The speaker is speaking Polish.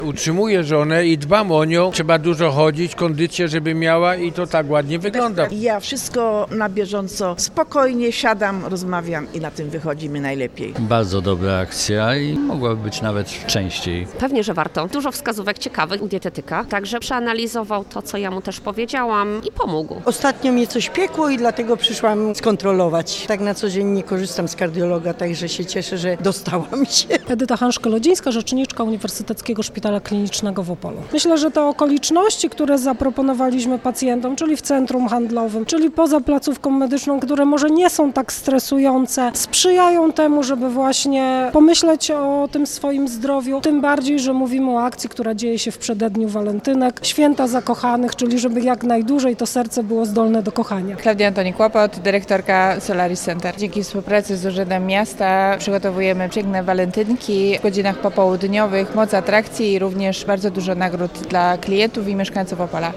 Utrzymuję żonę i dbam o nią. Trzeba dużo chodzić, kondycję, żeby miała i to tak ładnie wygląda. Ja wszystko na bieżąco, spokojnie siadam, rozmawiam i na tym wychodzimy najlepiej. Bardzo dobra akcja i mogłaby być nawet częściej. Pewnie, że warto. Dużo wskazówek ciekawych u dietetyka, także przeanalizował to, co ja mu też powiedziałam i pomógł. Ostatnio mnie coś piekło i dlatego przyszłam skontrolować. Tak na co dzień nie korzystam z kardiologa, także się cieszę, że dostałam się. Edyta Hanszko-Lodzińska, rzeczniczka Uniwersyteckiego Szpitala Klinicznego w Opolu. Myślę, że te okoliczności, które zaproponowaliśmy pacjentom, czyli w centrum handlowym, czyli poza placówką medyczną, które może nie są tak stresujące, sprzyjają temu, żeby właśnie pomyśleć o tym swoim zdrowiu. Tym bardziej, że mówimy o akcji, która dzieje się w przededniu walentynek, święta zakochanych, czyli żeby jak najdłużej to serce było zdolne do kochania. Klaudia Antoni-Kłopot, dyrektorka Solaris Center. Dzięki współpracy z Urzędem Miasta przygotowujemy piękne walentynki w godzinach popołudniowych, moc atrakcji i również bardzo dużo nagród dla klientów i mieszkańców Opola.